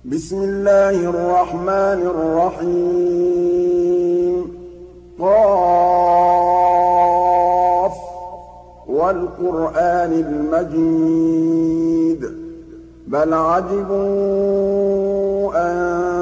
بسم الله الرحمن الرحيم قاف والقرآن المجيد بل عجبوا أن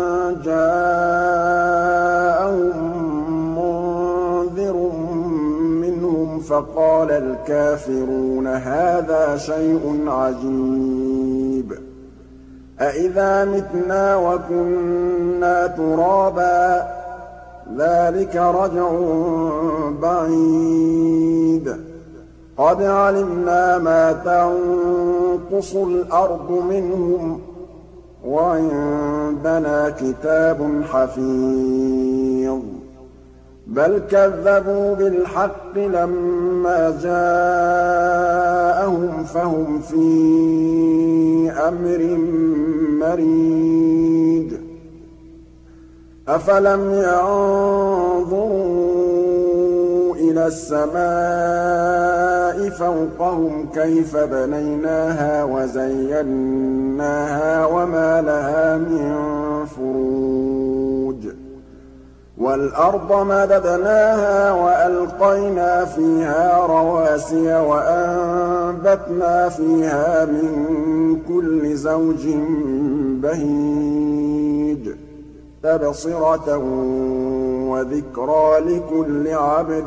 جاءهم منذر منهم فقال الكافرون هذا شيء عجيب أإذا متنا وكنا ترابا ذلك رجع بعيد قد علمنا ما تنقص الأرض منهم وعندنا كتاب حفيظ بل كذبوا بالحق لما جاءهم فهم في أمر مريج أفلم ينظروا إلى السماء فوقهم كيف بنيناها وزيناها وما لها من فروج والأرض مددناها وألقينا فيها رواسي وأنبتنا فيها من كل زوج بهيج تبصرة وذكرى لكل عبد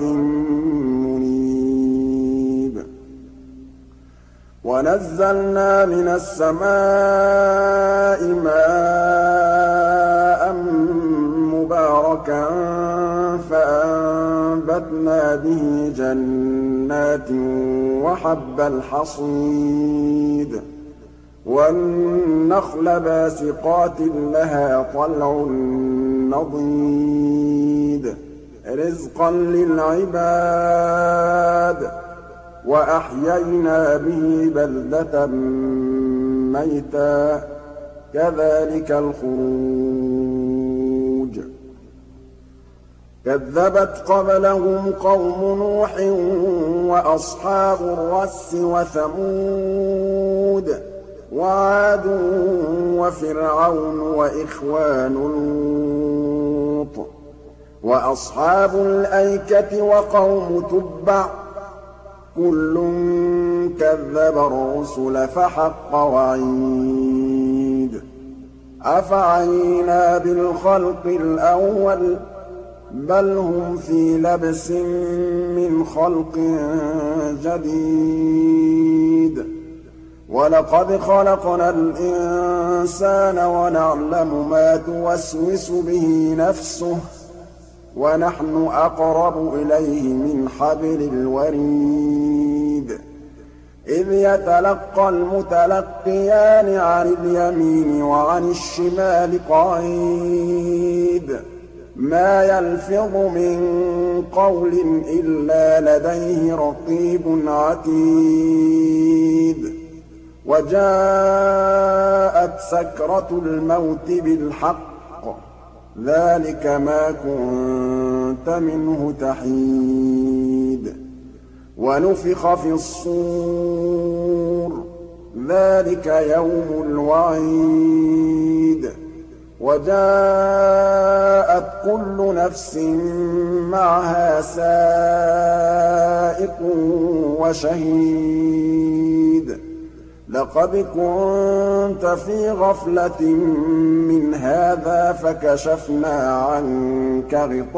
منيب ونزلنا من السماء ماء مباركا فأنبتنا به جنات وحب الحصيد والنخل باسقات لها طلع نضيد رزقا للعباد وأحيينا به بلدة ميتا كذلك الخروج كذبت قبلهم قوم نوح وأصحاب الرس وثمود وعاد وفرعون وإخوان لوط وأصحاب الأيكة وقوم تبع كل كذب الرسل فحق وعيد أفعينا بالخلق الأول بل هم في لبس من خلق جديد ولقد خلقنا الإنسان ونعلم ما توسوس به نفسه ونحن أقرب إليه من حبل الوريد إذ يتلقى المتلقيان عن اليمين وعن الشمال قعيد ما يلفظ من قول إلا لديه رقيب عتيد وجاءت سكرة الموت بالحق ذلك ما كنت منه تحيد ونفخ في الصور ذلك يوم الوعيد وجاءت كل نفس معها سائق وشهيد لقد كنت في غفلة من هذا فكشفنا عنك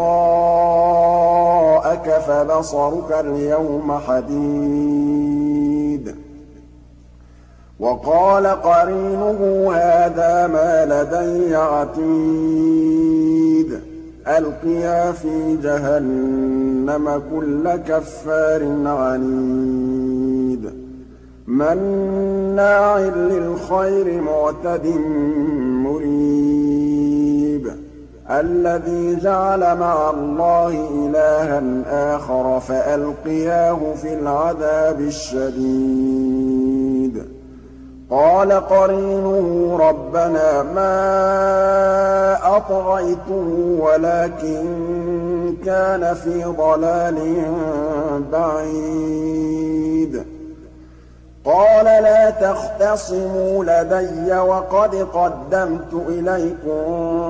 غطاءك فبصرك اليوم حديد وقال قرينه هذا ما لدي عتيد ألقيا في جهنم كل كفار عنيد مناع للخير معتد مريب الذي جعل مع الله إلها آخر فألقياه في العذاب الشديد قال قرينه ربنا ما أطغيته ولكن كان في ضلال بعيد قَالَ لَا تَخْتَصِمُوا لَدَيَّ وَقَدْ قَدَّمْتُ إِلَيْكُم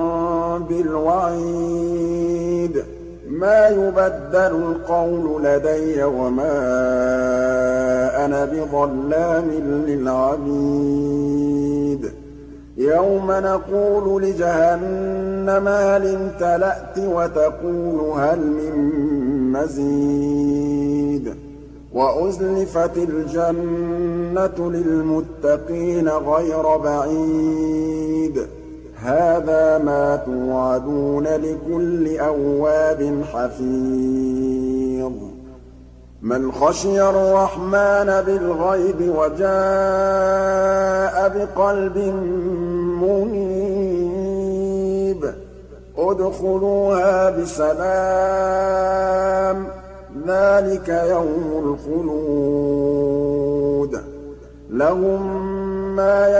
بِالْوَعِيدِ مَا يُبَدَّلُ الْقَوْلُ لَدَيَّ وَمَا أَنَا بِظَلَّامٍ لِّلْعَبِيدِ يَوْمَ نَقُولُ لِجَهَنَّمَ هَلِ امْتَلَأْتِ وَتَقُولُ هَلْ مِن مَّزِيدٍ وَأُزْلِفَتِ الْجَنَّةُ لِلْمُتَّقِينَ غَيْرَ بَعِيدٍ هَٰذَا مَا تُوعَدُونَ لِكُلِّ أَوَّابٍ حَفِيظٍ مَّنْ خَشِيَ الرَّحْمَٰنَ بِالْغَيْبِ وَجَاءَ بِقَلْبٍ مُّنِيبٍ ادْخُلُوهَا بِسَلَامٍ ذَٰلِكَ يَوْمُ الْخُلُودِ لَهُم مَّا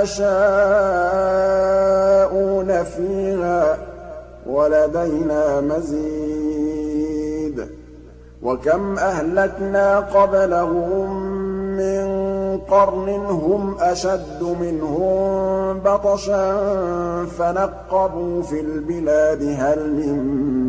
يَشَاءُونَ فِيهَا وَلَدَيْنَا مَزِيدٌ وَكَمْ أَهْلَكْنَا قَبْلَهُم مِّن قَرْنٍ هُمْ أَشَدُّ مِنْهُم بَطْشًا فَنَقَّبُوا فِي الْبِلَادِ هَلْ مِن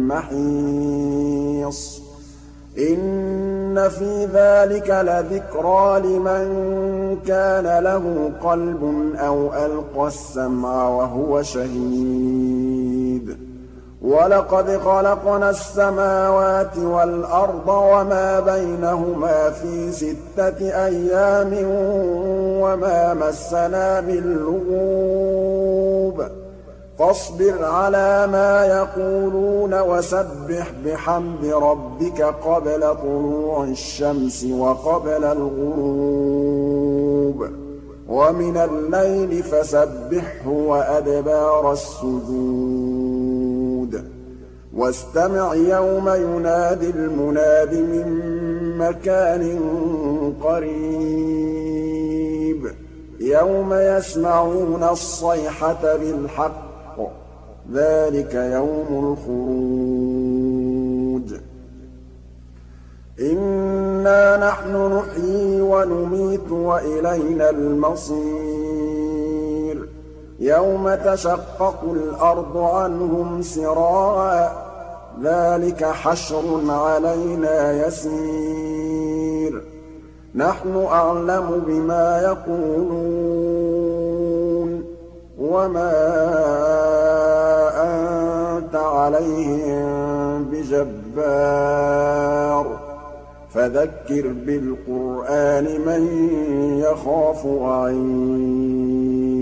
مَّحِيصٍ إِنَّ فِي ذَٰلِكَ لَذِكْرَىٰ لِمَن كَانَ لَهُ قَلْبٌ أَوْ أَلْقَى السَّمْعَ وَهُوَ شَهِيدٌ وَلَقَدْ خَلَقْنَا السَّمَاوَاتِ وَالْأَرْضَ وَمَا بَيْنَهُمَا فِي 6 أَيَّامٍ وَمَا مَسَّنَا مِن لُّغُوبٍ فاصبر على ما يقولون وسبح بحمد ربك قبل طلوع الشمس وقبل الغروب ومن الليل فسبحه وأدبار السجود واستمع يوم ينادي المناد من مكان قريب يوم يسمعون الصيحة بالحق ذلك يوم الخروج إنا نحن نحيي ونميت وإلينا المصير يوم تشقق الأرض عنهم سراعا ذلك حشر علينا يسير نحن أعلم بما يقولون وما أنت عليهم بجبار فذكر بالقرآن من يخاف وعيد